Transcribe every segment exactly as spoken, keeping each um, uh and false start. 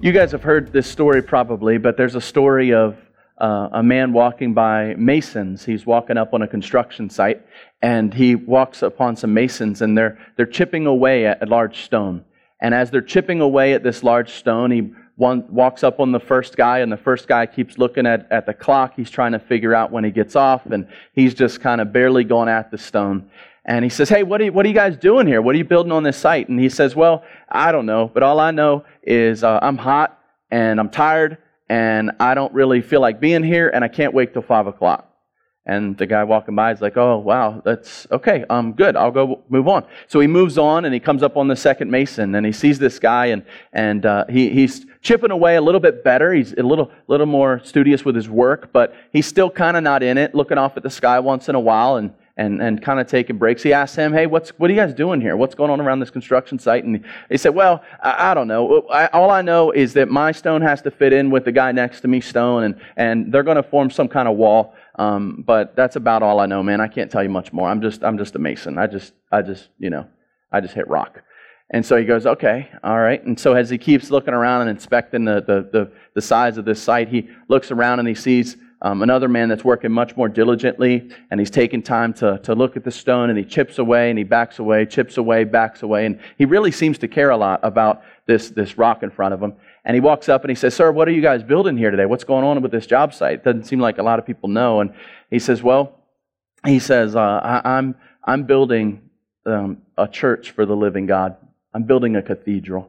You guys have heard this story probably, but there's a story of uh, a man walking by masons. He's walking up on a construction site, and he walks upon some masons, and they're they're chipping away at a large stone. And as they're chipping away at this large stone, he one, walks up on the first guy, and the first guy keeps looking at, at the clock. He's trying to figure out when he gets off, and he's just kind of barely going at the stone. And he says, hey, what are, you, what are you guys doing here? What are you building on this site? And he says, well, I don't know, but all I know is uh, I'm hot, and I'm tired, and I don't really feel like being here, and I can't wait till five o'clock. And the guy walking by is like, oh, wow, that's okay. Um, good. I'll go move on. So he moves on, and he comes up on the second mason, and he sees this guy, and and uh, he he's chipping away a little bit better. He's a little little more studious with his work, but he's still kind of not in it, looking off at the sky once in a while, and and and kind of taking breaks. He asks him, hey, what's what are you guys doing here? What's going on around this construction site? And he said, well, I, I don't know. I, all I know is that my stone has to fit in with the guy next to me's stone, and and they're going to form some kind of wall. Um, but that's about all I know, man. I can't tell you much more. I'm just, I'm just a mason. I just, I just, you know, I just hit rock. And so he goes, okay, all right. And so as he keeps looking around and inspecting the the the, the size of this site, he looks around and he sees um, another man that's working much more diligently, and he's taking time to to look at the stone, and he chips away and he backs away, chips away, backs away, and he really seems to care a lot about this this rock in front of him. And he walks up and he says, sir, what are you guys building here today? What's going on with this job site? Doesn't seem like a lot of people know. And he says, well, he says, uh, I, I'm I'm building um, a church for the living God. I'm building a cathedral.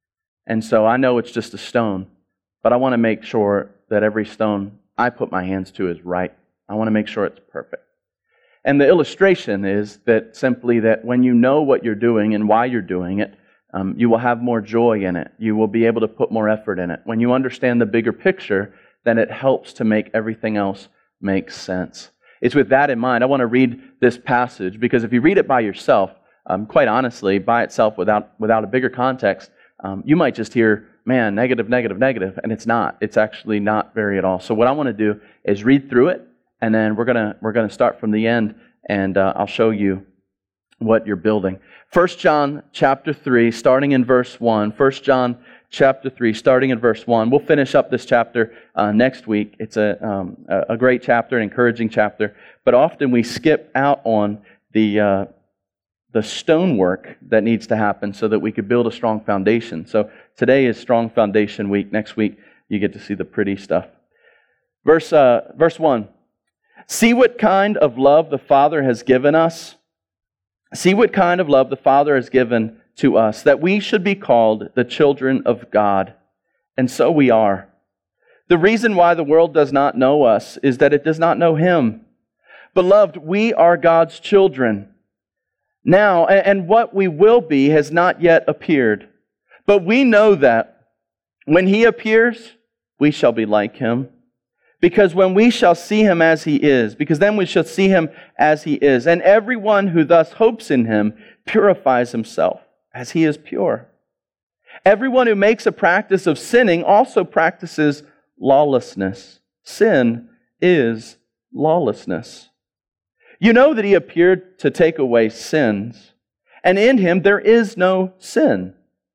And so I know it's just a stone, but I want to make sure that every stone I put my hands to is right. I want to make sure it's perfect. And the illustration is that simply that when you know what you're doing and why you're doing it, Um, you will have more joy in it. You will be able to put more effort in it. When you understand the bigger picture, then it helps to make everything else make sense. It's with that in mind, I want to read this passage, because if you read it by yourself, um, quite honestly, by itself without without a bigger context, um, you might just hear, man, negative, negative, negative, and it's not. It's actually not very at all. So what I want to do is read through it, and then we're gonna we're gonna start from the end, and uh, I'll show you what you're building. First John chapter three, starting in verse one. First John chapter three, starting in verse one. We'll finish up this chapter uh, next week. It's a um, a great chapter, an encouraging chapter. But often we skip out on the uh, the stonework that needs to happen so that we could build a strong foundation. So today is Strong Foundation Week. Next week you get to see the pretty stuff. Verse uh, verse one. See what kind of love the Father has given us. See what kind of love the Father has given to us, that we should be called the children of God. And so we are. The reason why the world does not know us is that it does not know Him. Beloved, we are God's children now, and what we will be has not yet appeared. But we know that when He appears, we shall be like Him. Because when we shall see Him as He is, because then we shall see Him as He is. And everyone who thus hopes in Him purifies himself as He is pure. Everyone who makes a practice of sinning also practices lawlessness. Sin is lawlessness. You know that He appeared to take away sins, and in Him there is no sin.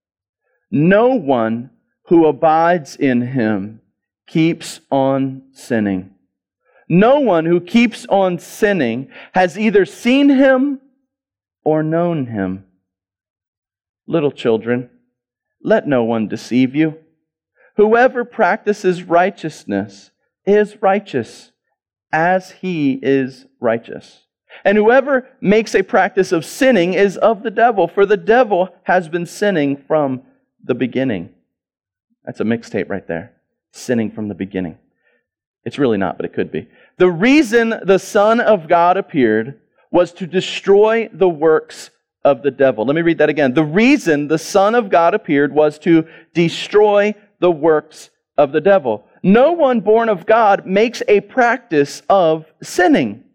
No one who abides in Him keeps on sinning. No one who keeps on sinning has either seen Him or known Him. Little children, let no one deceive you. Whoever practices righteousness is righteous as He is righteous. And whoever makes a practice of sinning is of the devil, for the devil has been sinning from the beginning. That's a mixtape right there. Sinning from the beginning. It's really not, but it could be. The reason the Son of God appeared was to destroy the works of the devil. Let me read that again. The reason the Son of God appeared was to destroy the works of the devil. No one born of God makes a practice of sinning.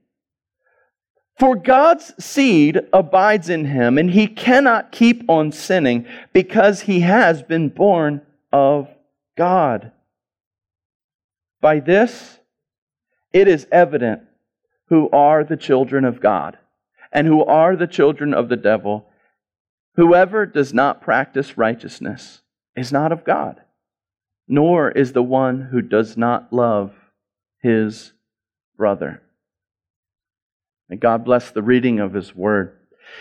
For God's seed abides in him, and he cannot keep on sinning because he has been born of God. By this, it is evident who are the children of God and who are the children of the devil. Whoever does not practice righteousness is not of God, nor is the one who does not love his brother. May God bless the reading of His Word.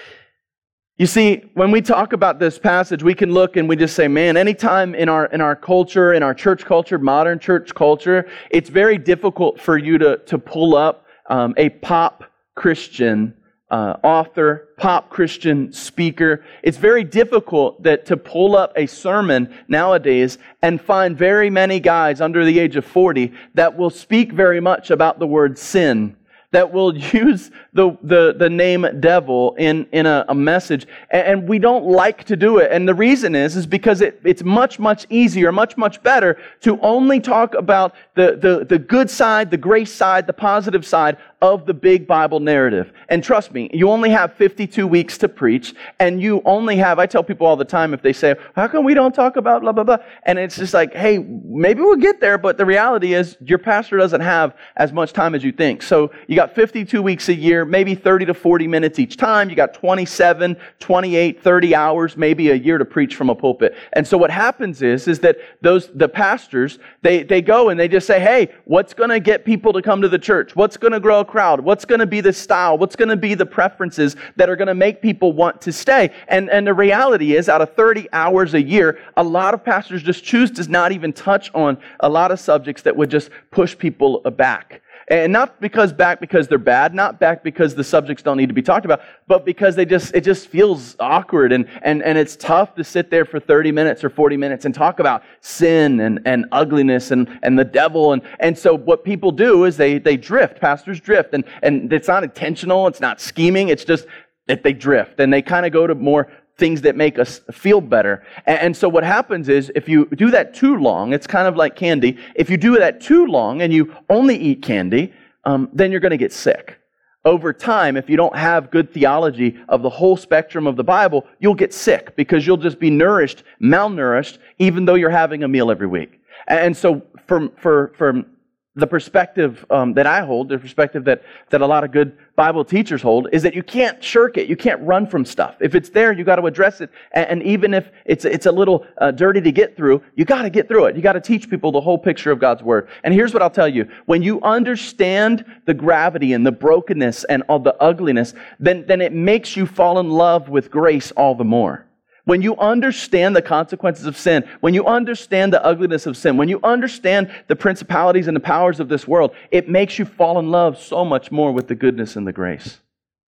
You see, when we talk about this passage, we can look and we just say, man, anytime in our in our culture, in our church culture, modern church culture, it's very difficult for you to, to pull up um, a pop Christian uh, author, pop Christian speaker. It's very difficult that to pull up a sermon nowadays and find very many guys under the age of forty that will speak very much about the word sin, that will use the, the, the name devil in, in a, a message. And we don't like to do it. And the reason is, is because it, it's much, much easier, much, much better to only talk about the, the, the good side, the grace side, the positive side of the big Bible narrative. And trust me, you only have fifty-two weeks to preach, and you only have, I tell people all the time if they say, how come we don't talk about blah, blah, blah? And it's just like, hey, maybe we'll get there, but the reality is your pastor doesn't have as much time as you think. So you got fifty-two weeks a year, maybe thirty to forty minutes each time. You got twenty-seven, twenty-eight, thirty hours, maybe a year to preach from a pulpit. And so what happens is, is that those the pastors, they, they go and they just say, hey, what's going to get people to come to the church? What's going to grow a crowd? What's going to be the style? What's going to be the preferences that are going to make people want to stay? And, and the reality is, out of thirty hours a year, a lot of pastors just choose to not even touch on a lot of subjects that would just push people back. And not because back because they're bad, not back because the subjects don't need to be talked about, but because they just it just feels awkward and and, and it's tough to sit there for thirty minutes or forty minutes and talk about sin and, and ugliness and, and the devil. And, and so what people do is they they drift, pastors drift, and, and it's not intentional, it's not scheming, it's just that they drift and they kind of go to more things that make us feel better. And so what happens is, if you do that too long, it's kind of like candy. If you do that too long and you only eat candy, um, then you're going to get sick. Over time, if you don't have good theology of the whole spectrum of the Bible, you'll get sick because you'll just be nourished, malnourished, even though you're having a meal every week. And so from, for, from the perspective um, that I hold, the perspective that, that a lot of good Bible teachers hold, is that you can't shirk it. You can't run from stuff. If it's there, you got to address it. And, and even if it's it's a little uh, dirty to get through, you got to get through it. You got to teach people the whole picture of God's Word. And here's what I'll tell you. When you understand the gravity and the brokenness and all the ugliness, then, then it makes you fall in love with grace all the more. When you understand the consequences of sin, when you understand the ugliness of sin, when you understand the principalities and the powers of this world, it makes you fall in love so much more with the goodness and the grace.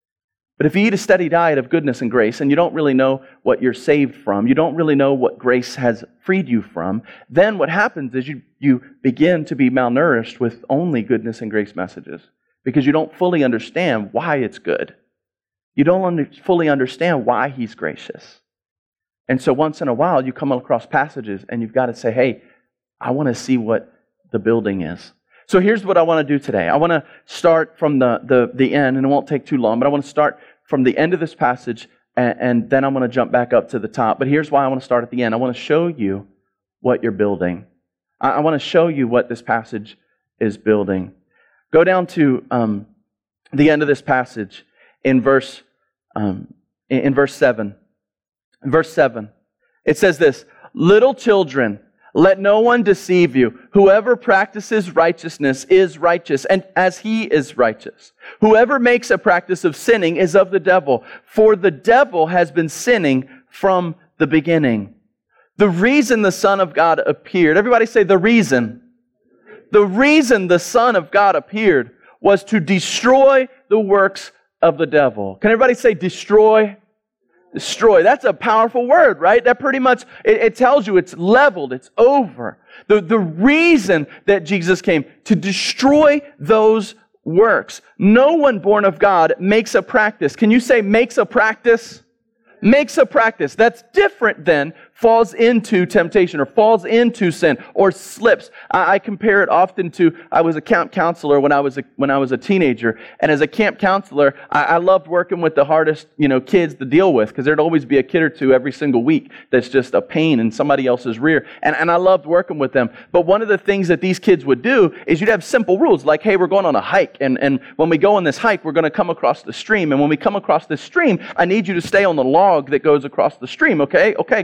But if you eat a steady diet of goodness and grace, and you don't really know what you're saved from, you don't really know what grace has freed you from, then what happens is you, you begin to be malnourished with only goodness and grace messages because you don't fully understand why it's good. You don't under, fully understand why He's gracious. And so once in a while, you come across passages and you've got to say, hey, I want to see what the building is. So here's what I want to do today. I want to start from the, the, the end, and it won't take too long, but I want to start from the end of this passage, and, and then I'm going to jump back up to the top. But here's why I want to start at the end. I want to show you what you're building. I, I want to show you what this passage is building. Go down to um, the end of this passage in verse um, in, in verse seven. In verse seven, it says this, "Little children, let no one deceive you. Whoever practices righteousness is righteous, and as he is righteous. Whoever makes a practice of sinning is of the devil, for the devil has been sinning from the beginning." The reason the Son of God appeared, everybody say the reason. The reason the Son of God appeared was to destroy the works of the devil. Can everybody say destroy? Destroy. That's a powerful word, right? That pretty much, it, it tells you it's leveled, it's over. The, the reason that Jesus came, to destroy those works. No one born of God makes a practice. Can you say makes a practice? Makes a practice. That's different than falls into temptation or falls into sin or slips. I, I compare it often to, I was a camp counselor when I was a, when I was a teenager. And as a camp counselor, I, I loved working with the hardest, you know, kids to deal with, because there'd always be a kid or two every single week that's just a pain in somebody else's rear. And, and I loved working with them. But one of the things that these kids would do is you'd have simple rules like, hey, we're going on a hike. And, and when we go on this hike, we're going to come across the stream. And when we come across this stream, I need you to stay on the log that goes across the stream. Okay? Okay, good.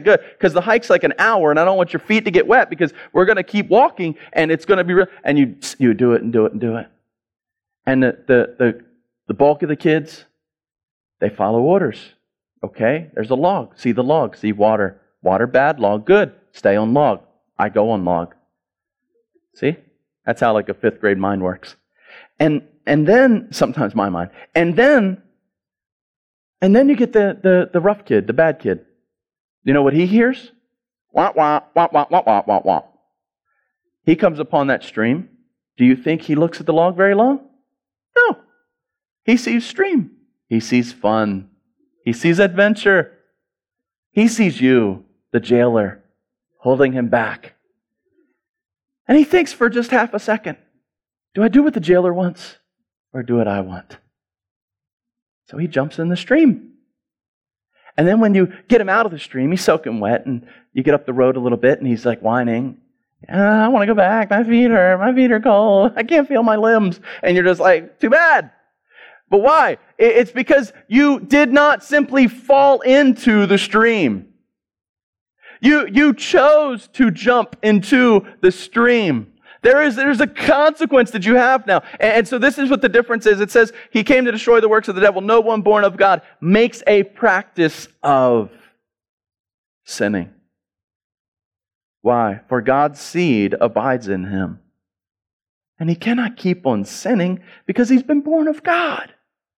because the hike's like an hour and I don't want your feet to get wet because we're going to keep walking and it's going to be real. And you you do it and do it and do it. And the, the, the, the bulk of the kids, they follow orders. Okay, there's a log. See the log. See water. Water bad, log good. Stay on log. I go on log. See? That's how like a fifth grade mind works. And and then, sometimes my mind, and then, and then you get the, the, the rough kid, the bad kid. You know what he hears? Wah, wah, wah, wah, wah, wah, wah, wah. He comes upon that stream. Do you think he looks at the log very long? No. He sees stream. He sees fun. He sees adventure. He sees you, the jailer, holding him back. And he thinks for just half a second, do I do what the jailer wants or do what I want? So he jumps in the stream. And then when you get him out of the stream, he's soaking wet, and you get up the road a little bit, and he's like whining. Uh, I want to go back. My feet hurt. My feet are cold. I can't feel my limbs. And you're just like, too bad. But why? It's because you did not simply fall into the stream. You, you chose to jump into the stream. There is there's a consequence that you have now. And, and so this is what the difference is. It says, he came to destroy the works of the devil. No one born of God makes a practice of sinning. Why? For God's seed abides in him. And he cannot keep on sinning because he's been born of God.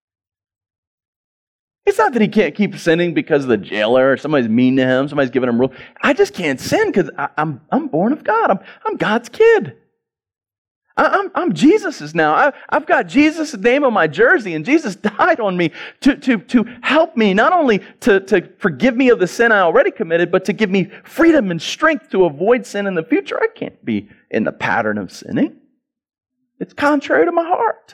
It's not that he can't keep sinning because of the jailer or somebody's mean to him, somebody's giving him rules. I just can't sin because I'm I'm born of God. I'm I'm God's kid. I, I'm I'm Jesus's now. I, I've got Jesus' name on my jersey, and Jesus died on me to to to help me not only to to forgive me of the sin I already committed, but to give me freedom and strength to avoid sin in the future. I can't be in the pattern of sinning. It's contrary to my heart.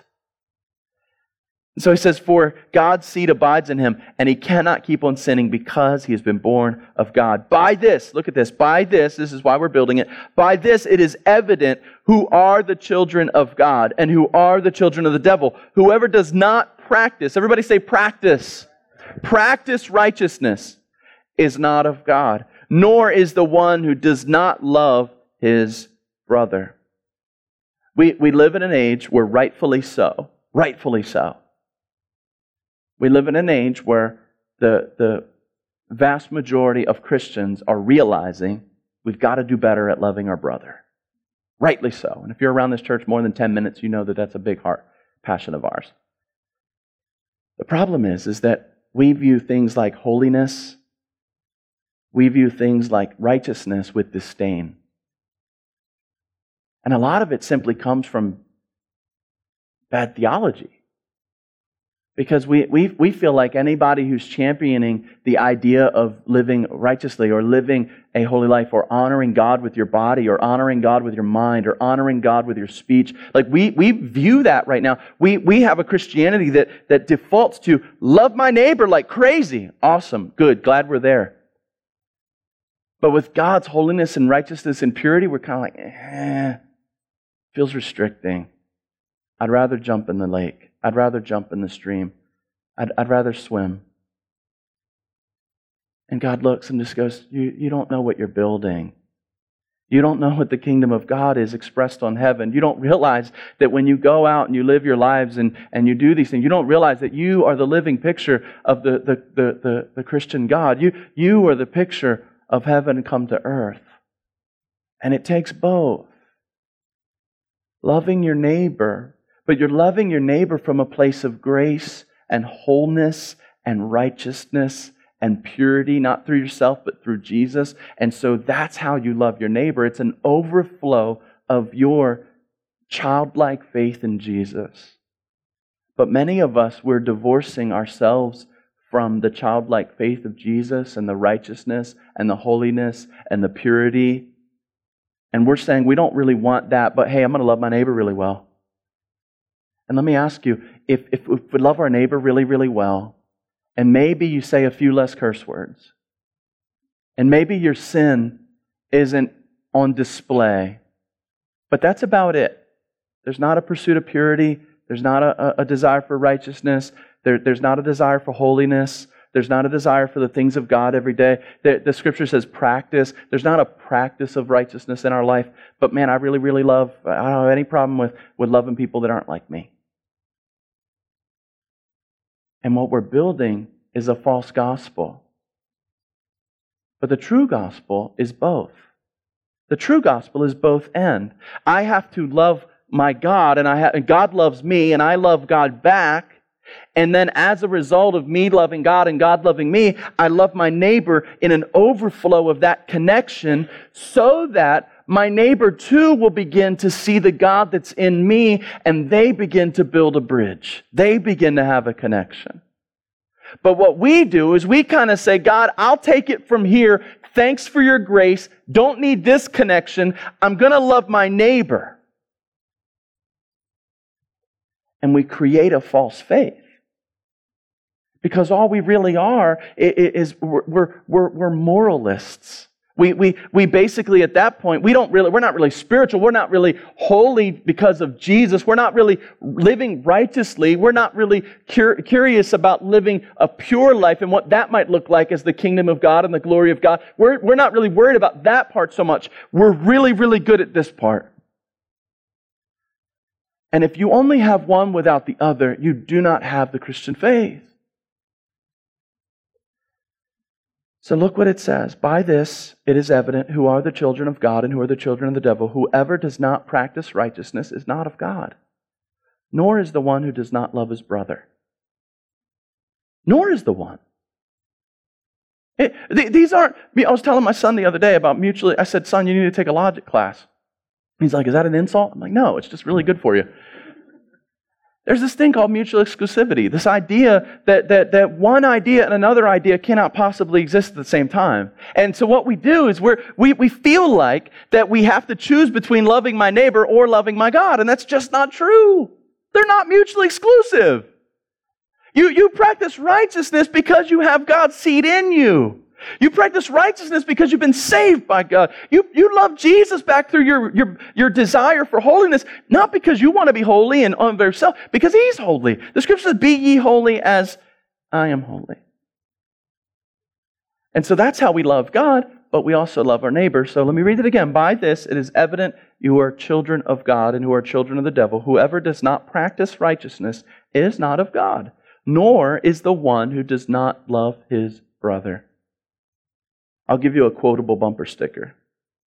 So he says, for God's seed abides in him, and he cannot keep on sinning because he has been born of God. By this, look at this, by this, this is why we're building it, by this it is evident who are the children of God and who are the children of the devil. Whoever does not practice, everybody say practice, practice righteousness is not of God, nor is the one who does not love his brother. We, we live in an age where rightfully so, rightfully so, we live in an age where the, the vast majority of Christians are realizing we've got to do better at loving our brother. Rightly so. And if you're around this church more than ten minutes, you know that that's a big heart passion of ours. The problem is, is that we view things like holiness, we view things like righteousness with disdain. And a lot of it simply comes from bad theology. Because we, we we feel like anybody who's championing the idea of living righteously or living a holy life or honoring God with your body or honoring God with your mind or honoring God with your speech, like we we view that right now. We we have a Christianity that, that defaults to love my neighbor like crazy. Awesome, good, glad we're there. But with God's holiness and righteousness and purity, we're kind of like, eh, feels restricting. I'd rather jump in the lake. I'd rather jump in the stream. I'd, I'd rather swim. And God looks and just goes, you, you don't know what you're building. You don't know what the kingdom of God is expressed on heaven. You don't realize that when you go out and you live your lives and, and you do these things, you don't realize that you are the living picture of the, the, the, the, the Christian God. You, you are the picture of heaven come to earth. And it takes both. Loving your neighbor, but you're loving your neighbor from a place of grace and wholeness and righteousness and purity, not through yourself, but through Jesus. And so that's how you love your neighbor. It's an overflow of your childlike faith in Jesus. But many of us, we're divorcing ourselves from the childlike faith of Jesus and the righteousness and the holiness and the purity. And we're saying we don't really want that, but hey, I'm going to love my neighbor really well. And let me ask you, if, if, if we love our neighbor really, really well, and maybe you say a few less curse words, and maybe your sin isn't on display, but that's about it. There's not a pursuit of purity. There's not a, a desire for righteousness. There, there's not a desire for holiness. There's not a desire for the things of God every day. The, the Scripture says practice. There's not a practice of righteousness in our life. But man, I really, really love, I don't have any problem with, with loving people that aren't like me. And what we're building is a false gospel. But the true gospel is both. The true gospel is both and. I have to love my God, and I have, and God loves me, and I love God back. And then as a result of me loving God and God loving me, I love my neighbor in an overflow of that connection so that my neighbor too will begin to see the God that's in me, and they begin to build a bridge. They begin to have a connection. But what we do is we kind of say, God, I'll take it from here. Thanks for your grace. Don't need this connection. I'm going to love my neighbor. And we create a false faith. Because all we really are is we're, we're, we're moralists. We, we, we basically, at that point, we don't really, we're not really spiritual. We're not really holy because of Jesus. We're not really living righteously. We're not really cur- curious about living a pure life and what that might look like as the kingdom of God and the glory of God. We're, we're not really worried about that part so much. We're really, really good at this part. And if you only have one without the other, you do not have the Christian faith. So look what it says. By this it is evident who are the children of God and who are the children of the devil. Whoever does not practice righteousness is not of God, nor is the one who does not love his brother. Nor is the one. It, th- these aren't, I was telling my son the other day about mutually, I said, son, you need to take a logic class. He's like, is that an insult? I'm like, no, it's just really good for you. There's this thing called mutual exclusivity, this idea that, that, that one idea and another idea cannot possibly exist at the same time. And so what we do is we're, we, we feel like that we have to choose between loving my neighbor or loving my God, and that's just not true. They're not mutually exclusive. You, you practice righteousness because you have God's seed in you. You practice righteousness because you've been saved by God. You, you love Jesus back through your, your, your desire for holiness, not because you want to be holy and of yourself, because He's holy. The Scripture says, be ye holy as I am holy. And so that's how we love God, but we also love our neighbor. So let me read it again. By this it is evident you are children of God and who are children of the devil. Whoever does not practice righteousness is not of God, nor is the one who does not love his brother. I'll give you a quotable bumper sticker.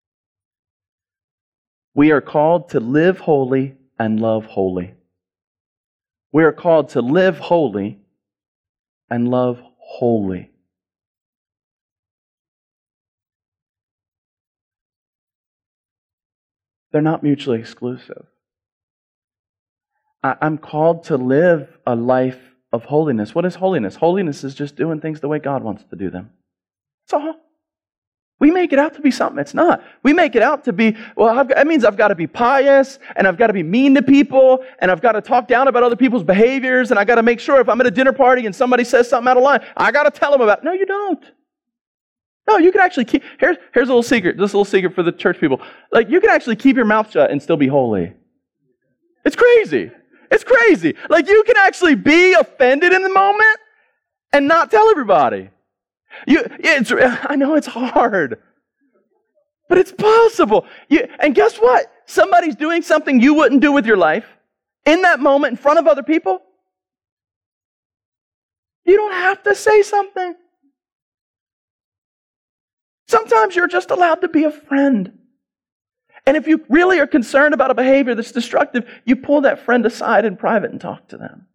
We are called to live holy and love holy. We are called to live holy and love holy. They're not mutually exclusive. I'm called to live a life of holiness. What is holiness? Holiness is just doing things the way God wants to do them. That's all. We make it out to be something it's not. We make it out to be, well, I've got, that means I've got to be pious, and I've got to be mean to people, and I've got to talk down about other people's behaviors, and I've got to make sure if I'm at a dinner party and somebody says something out of line, I got to tell them about it. No, you don't. No, you can actually keep, here's, here's a little secret, this little secret for the church people. Like, you can actually keep your mouth shut and still be holy. It's crazy. It's crazy. Like, you can actually be offended in the moment and not tell everybody. You, it's, I know it's hard, but it's possible. You, and guess what? Somebody's doing something you wouldn't do with your life in that moment in front of other people. You don't have to say something. Sometimes you're just allowed to be a friend. And if you really are concerned about a behavior that's destructive, you pull that friend aside in private and talk to them.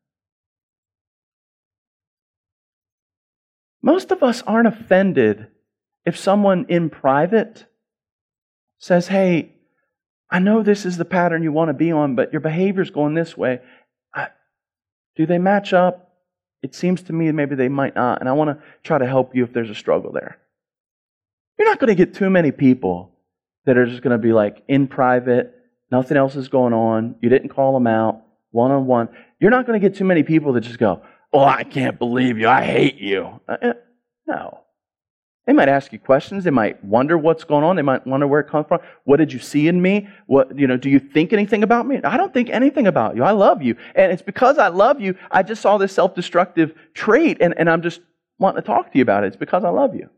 Most of us aren't offended if someone in private says, hey, I know this is the pattern you want to be on, but your behavior's going this way. I, do they match up? It seems to me maybe they might not, and I want to try to help you if there's a struggle there. You're not going to get too many people that are just going to be like in private, nothing else is going on, you didn't call them out, one-on-one. You're not going to get too many people that just go, oh, I can't believe you. I hate you. Uh, no. They might ask you questions. They might wonder what's going on. They might wonder where it comes from. What did you see in me? What, you know, do you think anything about me? I don't think anything about you. I love you. And it's because I love you, I just saw this self-destructive trait, and, and I'm just wanting to talk to you about it. It's because I love you.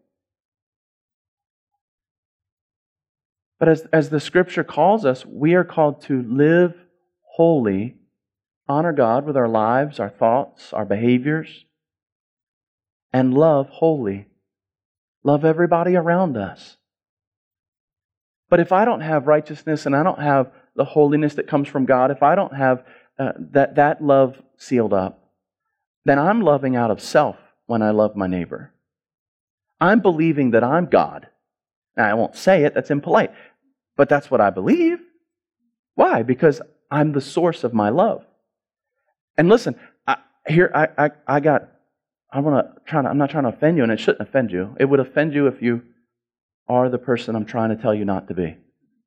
But as, as the Scripture calls us, we are called to live holy, honor God with our lives, our thoughts, our behaviors, and love wholly. Love everybody around us. But if I don't have righteousness and I don't have the holiness that comes from God, if I don't have uh, that, that love sealed up, then I'm loving out of self when I love my neighbor. I'm believing that I'm God. Now, I won't say it, that's impolite, but that's what I believe. Why? Because I'm the source of my love. And listen, I, here I, I, I got, I want to try to, I'm not trying to offend you, and it shouldn't offend you. It would offend you if you are the person I'm trying to tell you not to be.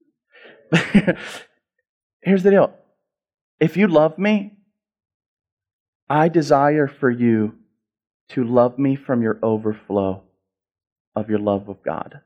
Here's the deal. If you love me, I desire for you to love me from your overflow of your love of God.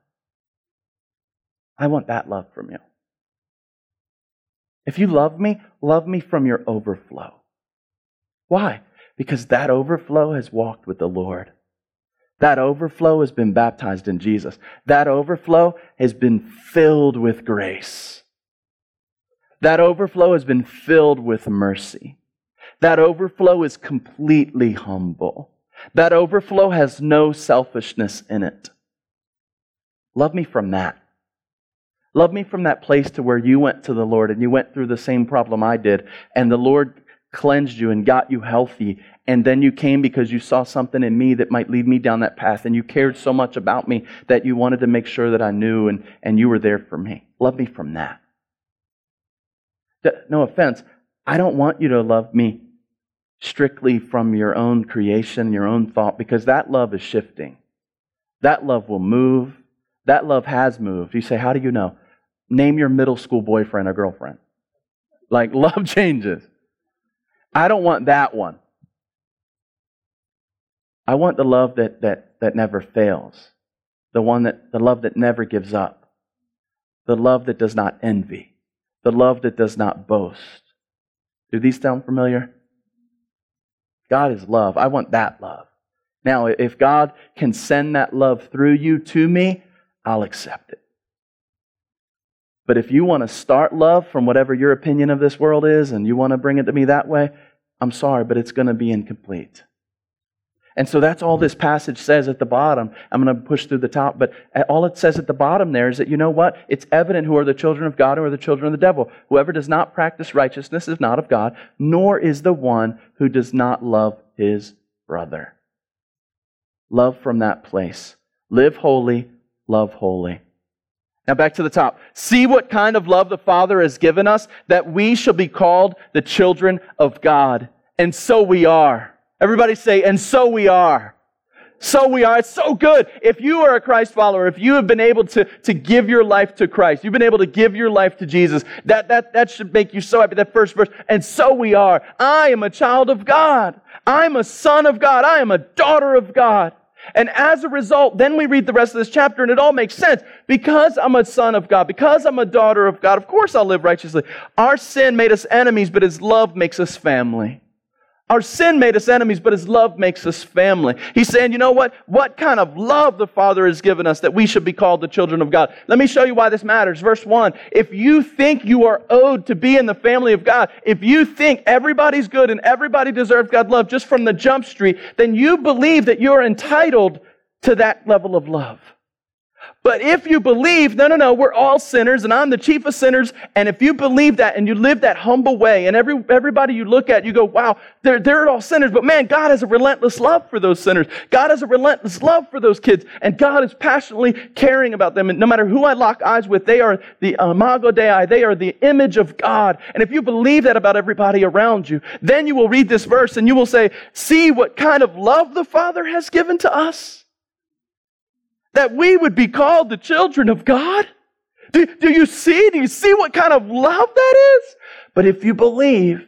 I want that love from you. If you love me, love me from your overflow. Why? Because that overflow has walked with the Lord. That overflow has been baptized in Jesus. That overflow has been filled with grace. That overflow has been filled with mercy. That overflow is completely humble. That overflow has no selfishness in it. Love me from that. Love me from that place to where you went to the Lord and you went through the same problem I did, and the Lord cleansed you and got you healthy, and then you came because you saw something in me that might lead me down that path, and you cared so much about me that you wanted to make sure that I knew, and, and you were there for me. Love me from that. No offense, I don't want you to love me strictly from your own creation, your own thought, because that love is shifting. That love will move. That love has moved. You say, how do you know? Name your middle school boyfriend or girlfriend. Like, love changes. I don't want that one. I want the love that that that never fails. The one that the love that never gives up. The love that does not envy. The love that does not boast. Do these sound familiar? God is love. I want that love. Now, if God can send that love through you to me, I'll accept it. But if you want to start love from whatever your opinion of this world is and you want to bring it to me that way, I'm sorry, but it's going to be incomplete. And so that's all this passage says at the bottom. I'm going to push through the top, but all it says at the bottom there is that, you know what? It's evident who are the children of God, who are the children of the devil. Whoever does not practice righteousness is not of God, nor is the one who does not love his brother. Love from that place. Live holy, love holy. Now back to the top. See what kind of love the Father has given us, that we shall be called the children of God. And so we are. Everybody say, and so we are. So we are. It's so good. If you are a Christ follower, if you have been able to, to give your life to Christ, you've been able to give your life to Jesus, that, that, that should make you so happy. That first verse, and so we are. I am a child of God. I'm a son of God. I am a daughter of God. And as a result, then we read the rest of this chapter and it all makes sense. Because I'm a son of God, because I'm a daughter of God, of course I'll live righteously. Our sin made us enemies, but His love makes us family. Our sin made us enemies, but His love makes us family. He's saying, you know what? What kind of love the Father has given us that we should be called the children of God. Let me show you why this matters. Verse one, if you think you are owed to be in the family of God, if you think everybody's good and everybody deserves God's love just from the jump street, then you believe that you're entitled to that level of love. But if you believe, no, no, no, we're all sinners and I'm the chief of sinners, and if you believe that and you live that humble way, and every everybody you look at, you go, wow, they're, they're all sinners, but man, God has a relentless love for those sinners. God has a relentless love for those kids, and God is passionately caring about them. And no matter who I lock eyes with, they are the imago Dei, they are the image of God. And if you believe that about everybody around you, then you will read this verse and you will say, see what kind of love the Father has given to us, that we would be called the children of God? Do, do you see? Do you see what kind of love that is? But if you believe,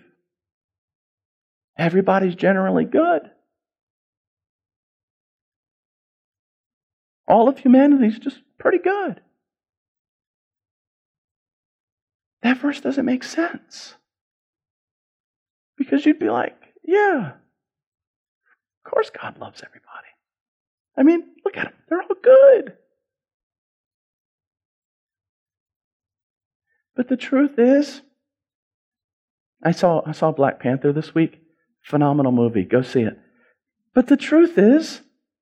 everybody's generally good. All of humanity is just pretty good. That verse doesn't make sense. Because you'd be like, yeah, of course God loves everybody. I mean, look at them. They're all good. But the truth is, I saw I saw Black Panther this week. Phenomenal movie. Go see it. But the truth is,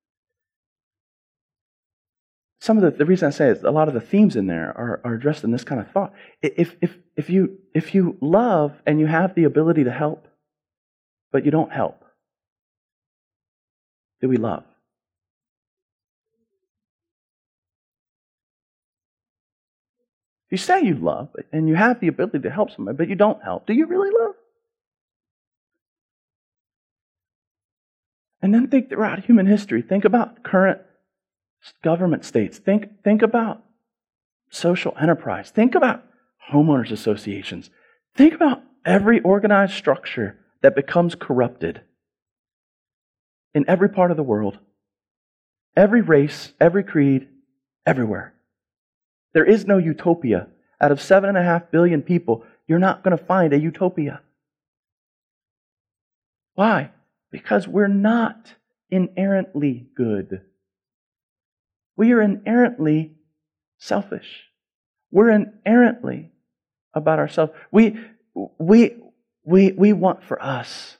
some of the, the reason I say is a lot of the themes in there are, are addressed in this kind of thought. If, if, if, you, if you love and you have the ability to help, but you don't help, do we love? If you say you love and you have the ability to help somebody, but you don't help, do you really love? And then think throughout human history. Think about current government states. Think, think about social enterprise. Think about homeowners associations. Think about every organized structure that becomes corrupted in every part of the world, every race, every creed, everywhere. There is no utopia. Out of seven and a half billion people, you're not going to find a utopia. Why? Because we're not inherently good. We are inherently selfish. We're inherently about ourselves. We, we, we, we want for us.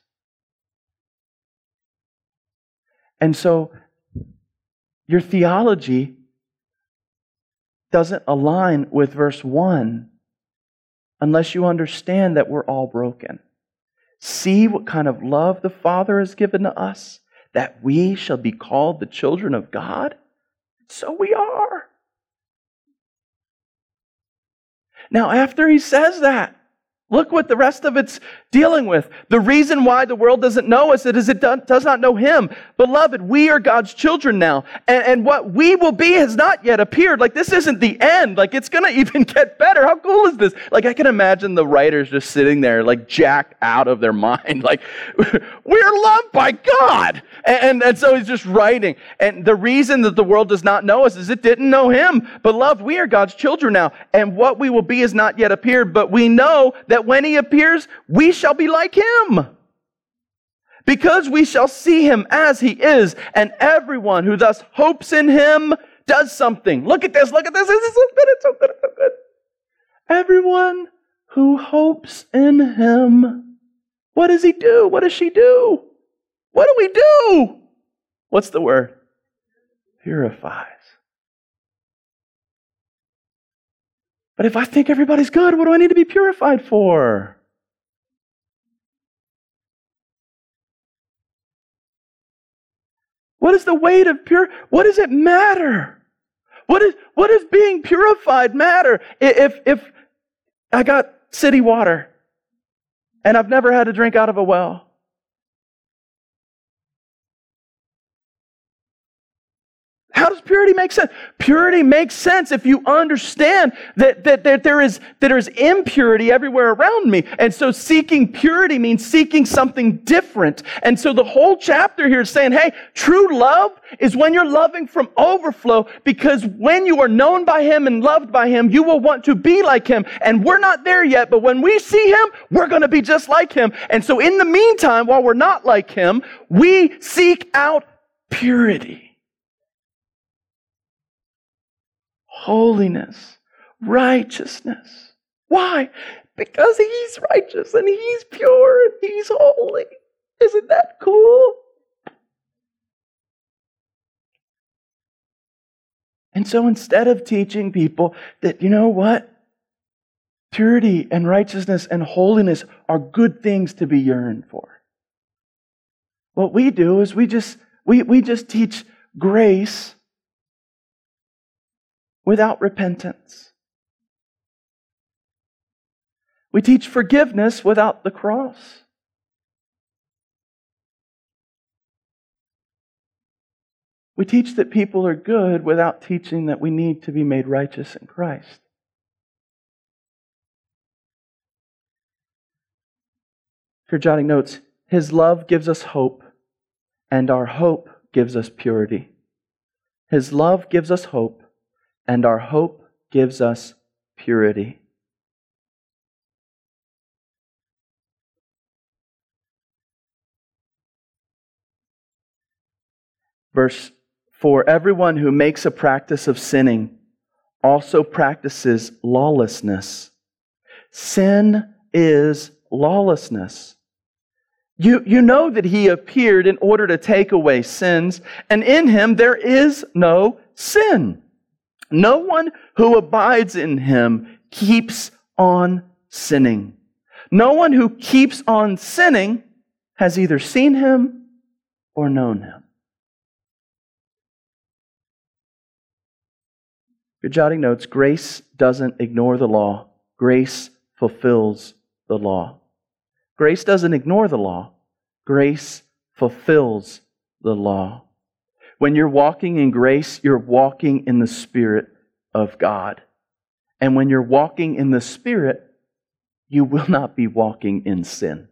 And so your theology doesn't align with verse one unless you understand that we're all broken. See what kind of love the Father has given to us, that we shall be called the children of God. So we are. Now, after he says that, look what the rest of it's dealing with. The reason why the world doesn't know us is it does not know Him. Beloved, we are God's children now. And, and what we will be has not yet appeared. Like, this isn't the end. Like, it's going to even get better. How cool is this? Like, I can imagine the writers just sitting there, like, jacked out of their mind. Like, we're loved by God. And, and, and so he's just writing. And the reason that the world does not know us is it didn't know Him. Beloved, we are God's children now. And what we will be has not yet appeared. But we know that when He appears, we shall be like Him, because we shall see Him as He is. And everyone who thus hopes in Him does something. Look at this, look at this. This is so good, it's so good, it's so good. Everyone who hopes in Him, what does he do? What does she do? What do we do? What's the word? Purifies. But if I think everybody's good, what do I need to be purified for? What is the weight of pure? What does it matter? What is what does being purified matter? If if I got city water and I've never had to drink out of a well, how does purity make sense? Purity makes sense if you understand that, that, that, there is, that there is impurity everywhere around me. And so seeking purity means seeking something different. And so the whole chapter here is saying, hey, true love is when you're loving from overflow, because when you are known by Him and loved by Him, you will want to be like Him. And we're not there yet, but when we see Him, we're going to be just like Him. And so in the meantime, while we're not like Him, we seek out purity. Holiness, righteousness. Why? Because He's righteous and He's pure and He's holy. Isn't that cool? And so instead of teaching people that, you know what? Purity and righteousness and holiness are good things to be yearned for. What we do is we just we, we just teach grace without repentance. We teach forgiveness without the cross. We teach that people are good without teaching that we need to be made righteous in Christ. If you're jotting notes, His love gives us hope, and our hope gives us purity. His love gives us hope, and our hope gives us purity. Verse For everyone who makes a practice of sinning also practices lawlessness. Sin is lawlessness. You, you know that He appeared in order to take away sins, and in Him there is no sin. No one who abides in Him keeps on sinning. No one who keeps on sinning has either seen Him or known Him. If you're jotting notes, grace doesn't ignore the law. Grace fulfills the law. Grace doesn't ignore the law. Grace fulfills the law. When you're walking in grace, you're walking in the Spirit of God. And when you're walking in the Spirit, you will not be walking in sin.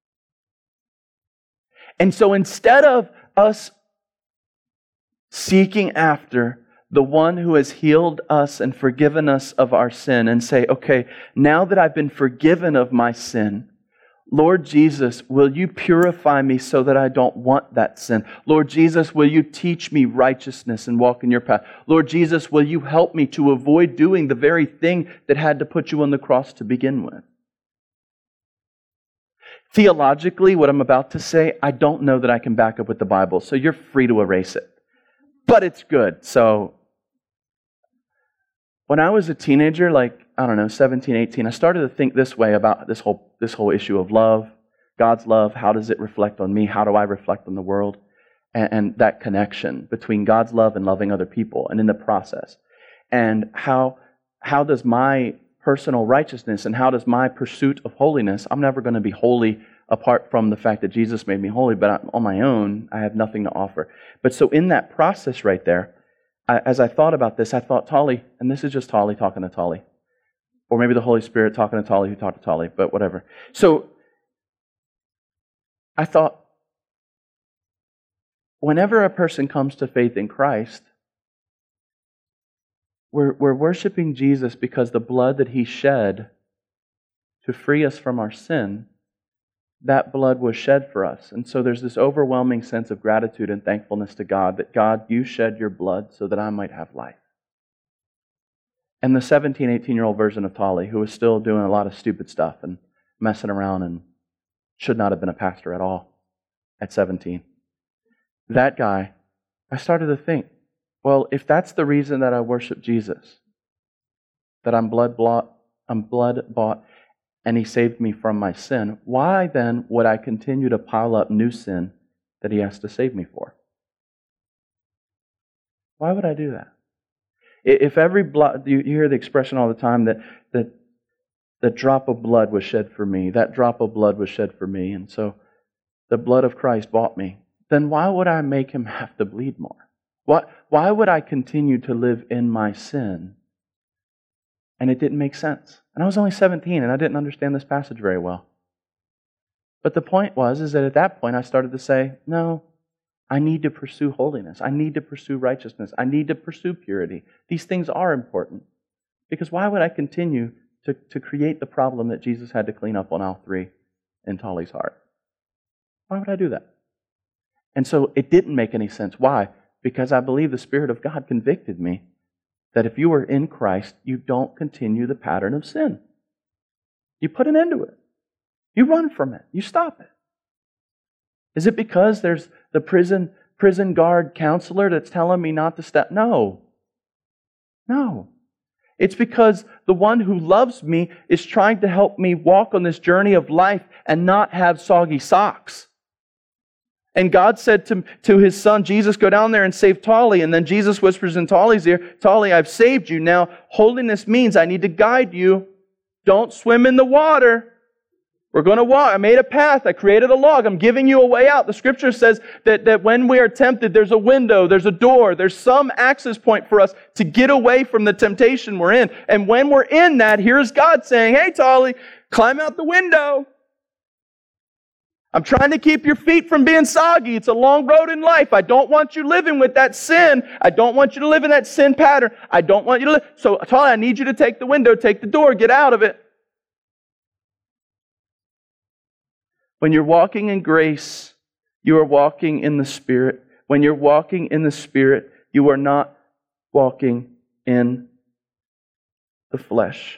And so instead of us seeking after the one who has healed us and forgiven us of our sin and say, okay, now that I've been forgiven of my sin, Lord Jesus, will you purify me so that I don't want that sin? Lord Jesus, will you teach me righteousness and walk in your path? Lord Jesus, will you help me to avoid doing the very thing that had to put you on the cross to begin with? Theologically, what I'm about to say, I don't know that I can back up with the Bible, so you're free to erase it. But it's good. So when I was a teenager, like, I don't know, seventeen, eighteen, I started to think this way about this whole this whole issue of love, God's love. How does it reflect on me? How do I reflect on the world? And, and that connection between God's love and loving other people, and in the process. And how how does my personal righteousness and how does my pursuit of holiness, I'm never going to be holy apart from the fact that Jesus made me holy, but on my own, I have nothing to offer. But so in that process right there, I, as I thought about this, I thought, Tolly, and this is just Tolly talking to Tolly, or maybe the Holy Spirit talking to Tolly who talked to Tolly, but whatever. So I thought, whenever a person comes to faith in Christ, we're, we're worshiping Jesus because the blood that He shed to free us from our sin, that blood was shed for us. And so there's this overwhelming sense of gratitude and thankfulness to God that, God, you shed your blood so that I might have life. And the seventeen, eighteen-year-old version of Tolly, who was still doing a lot of stupid stuff and messing around and should not have been a pastor at all at seventeen. That guy, I started to think, well, if that's the reason that I worship Jesus, that I'm blood bought, I'm blood bought, and He saved me from my sin, why then would I continue to pile up new sin that He has to save me for? Why would I do that? If every blood, you hear the expression all the time that that the drop of blood was shed for me, that drop of blood was shed for me, and so the blood of Christ bought me, then why would I make Him have to bleed more? Why, why would I continue to live in my sin? And it didn't make sense. And I was only seventeen and I didn't understand this passage very well. But the point was, is that at that point I started to say, no, I need to pursue holiness. I need to pursue righteousness. I need to pursue purity. These things are important. Because why would I continue to, to create the problem that Jesus had to clean up on aisle three in Tolly's heart? Why would I do that? And so it didn't make any sense. Why? Because I believe the Spirit of God convicted me that if you are in Christ, you don't continue the pattern of sin. You put an end to it. You run from it. You stop it. Is it because there's the prison prison guard counselor that's telling me not to step? No. No. It's because the one who loves me is trying to help me walk on this journey of life and not have soggy socks. And God said to, to His Son, Jesus, go down there and save Tolly. And then Jesus whispers in Tolly's ear, Tolly, I've saved you. Now, holiness means I need to guide you. Don't swim in the water. We're going to walk. I made a path. I created a log. I'm giving you a way out. The Scripture says that, that when we are tempted, there's a window, there's a door, there's some access point for us to get away from the temptation we're in. And when we're in that, here's God saying, hey, Tolly, climb out the window. I'm trying to keep your feet from being soggy. It's a long road in life. I don't want you living with that sin. I don't want you to live in that sin pattern. I don't want you to live. So, Tolly, I need you to take the window, take the door, get out of it. When you're walking in grace, you are walking in the Spirit. When you're walking in the Spirit, you are not walking in the flesh.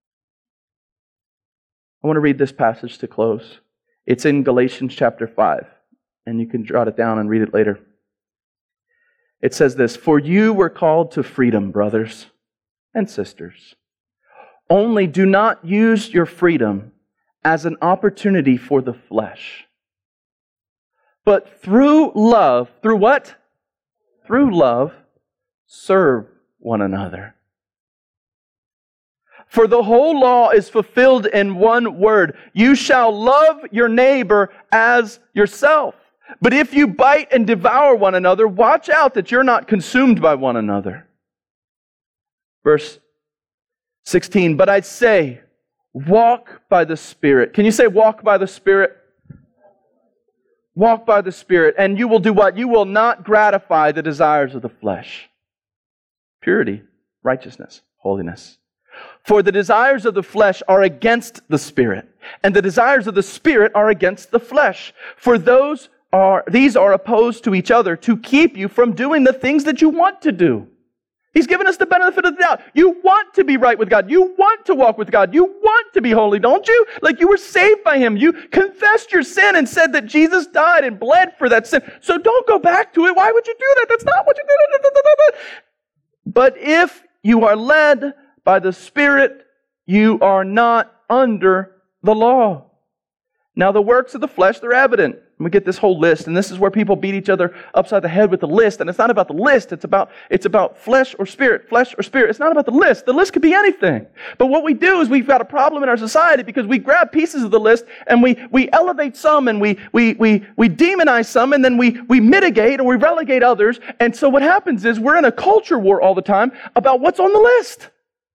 I want to read this passage to close. It's in Galatians chapter five, and you can jot it down and read it later. It says this, "For you were called to freedom, brothers and sisters. Only do not use your freedom as an opportunity for the flesh, but through love," through what? Through love, serve one another. For the whole law is fulfilled in one word: you shall love your neighbor as yourself. But if you bite and devour one another, watch out that you're not consumed by one another. Verse sixteen, "But I say, walk by the Spirit." Can you say walk by the Spirit? Walk by the Spirit, and you will do what? You will not gratify the desires of the flesh. Purity, righteousness, holiness. For the desires of the flesh are against the Spirit, and the desires of the Spirit are against the flesh. For those are these are opposed to each other to keep you from doing the things that you want to do. He's given us the benefit of the doubt. You want to be right with God. You want to walk with God. You want to be holy, don't you? Like you were saved by Him. You confessed your sin and said that Jesus died and bled for that sin. So don't go back to it. Why would you do that? That's not what you did. But if you are led by the Spirit, you are not under the law. Now the works of the flesh, they're evident. We get this whole list, and this is where people beat each other upside the head with the list. And it's not about the list, it's about it's about flesh or spirit, flesh or spirit. It's not about the list. The list could be anything. But what we do is we've got a problem in our society because we grab pieces of the list and we we elevate some and we we we we demonize some, and then we we mitigate or we relegate others. And so what happens is we're in a culture war all the time about what's on the list.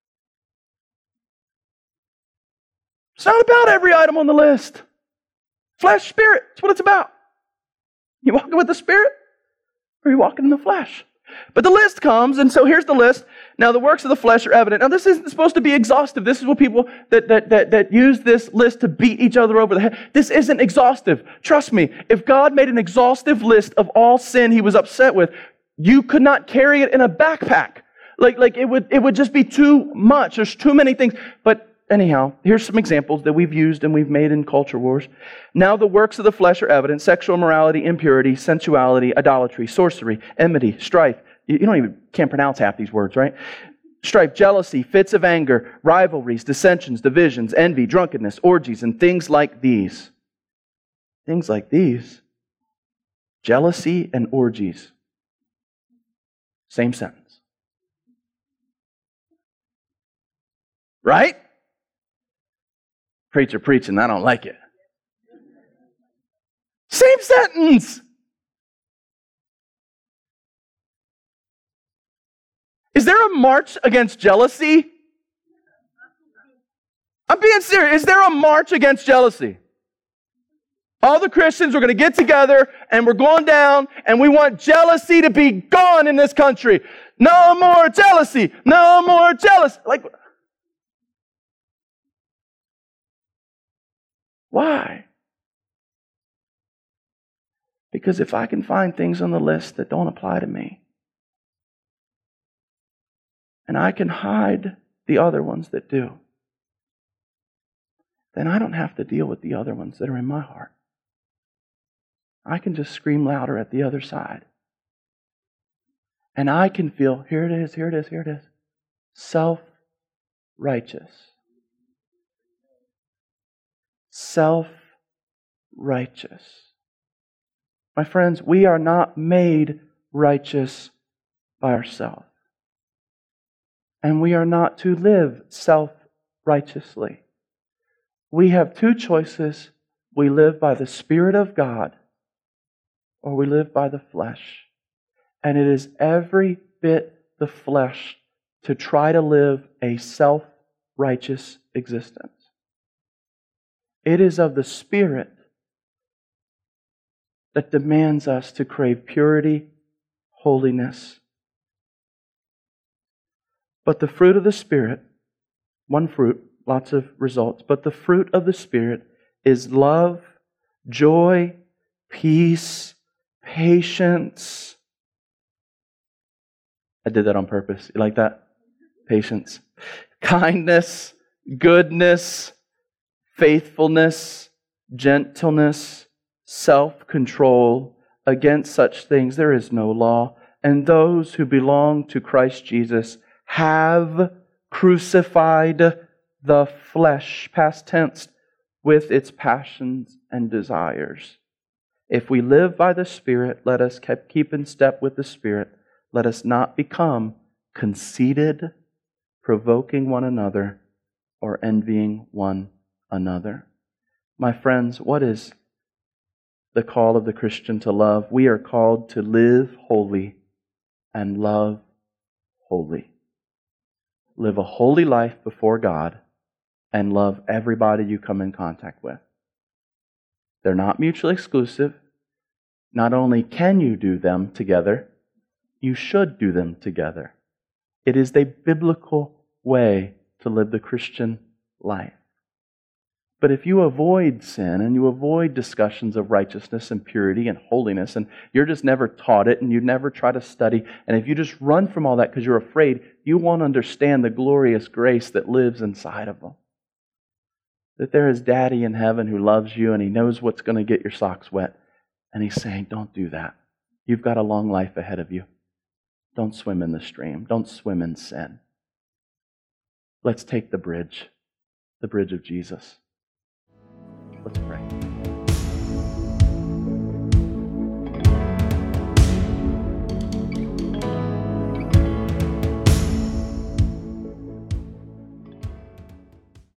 It's not about every item on the list. Flesh, spirit, that's what it's about. You walking with the Spirit, or are you walking in the flesh? But the list comes, and so here's the list. Now the works of the flesh are evident. Now this isn't supposed to be exhaustive. This is what people that, that, that, that use this list to beat each other over the head. This isn't exhaustive. Trust me, if God made an exhaustive list of all sin He was upset with, you could not carry it in a backpack. Like, like it would, it would just be too much. There's too many things. But anyhow, here's some examples that we've used and we've made in culture wars. Now the works of the flesh are evident: sexual immorality, impurity, sensuality, idolatry, sorcery, enmity, strife. You don't even, can't pronounce half these words, right? Strife, jealousy, fits of anger, rivalries, dissensions, divisions, envy, drunkenness, orgies, and things like these. Things like these. Jealousy and orgies. Same sentence. Right? Preacher preaching, I don't like it. Same sentence. Is there a march against jealousy? I'm being serious. Is there a march against jealousy? All the Christians are going to get together and we're going down and we want jealousy to be gone in this country. No more jealousy. No more jealousy. Like, why? Because if I can find things on the list that don't apply to me, and I can hide the other ones that do, then I don't have to deal with the other ones that are in my heart. I can just scream louder at the other side. And I can feel, here it is, here it is, here it is, self-righteous. Self-righteous. My friends, we are not made righteous by ourselves. And we are not to live self-righteously. We have two choices. We live by the Spirit of God, or we live by the flesh. And it is every bit the flesh to try to live a self-righteous existence. It is of the Spirit that demands us to crave purity, holiness. But the fruit of the Spirit, one fruit, lots of results, but the fruit of the Spirit is love, joy, peace, patience, I did that on purpose. You like that? Patience. Kindness, goodness, faithfulness, gentleness, self-control. Against such things there is no law. And those who belong to Christ Jesus have crucified the flesh, past tense, with its passions and desires. If we live by the Spirit, let us keep in step with the Spirit. Let us not become conceited, provoking one another, or envying one another. My friends, what is the call of the Christian to love? We are called to live holy and love holy. Live a holy life before God and love everybody you come in contact with. They're not mutually exclusive. Not only can you do them together, you should do them together. It is the biblical way to live the Christian life. But if you avoid sin and you avoid discussions of righteousness and purity and holiness, and you're just never taught it and you never try to study, and if you just run from all that because you're afraid, you won't understand the glorious grace that lives inside of them. That there is Daddy in heaven who loves you and He knows what's going to get your socks wet. And He's saying, don't do that. You've got a long life ahead of you. Don't swim in the stream. Don't swim in sin. Let's take the bridge, the bridge of Jesus. Let's pray.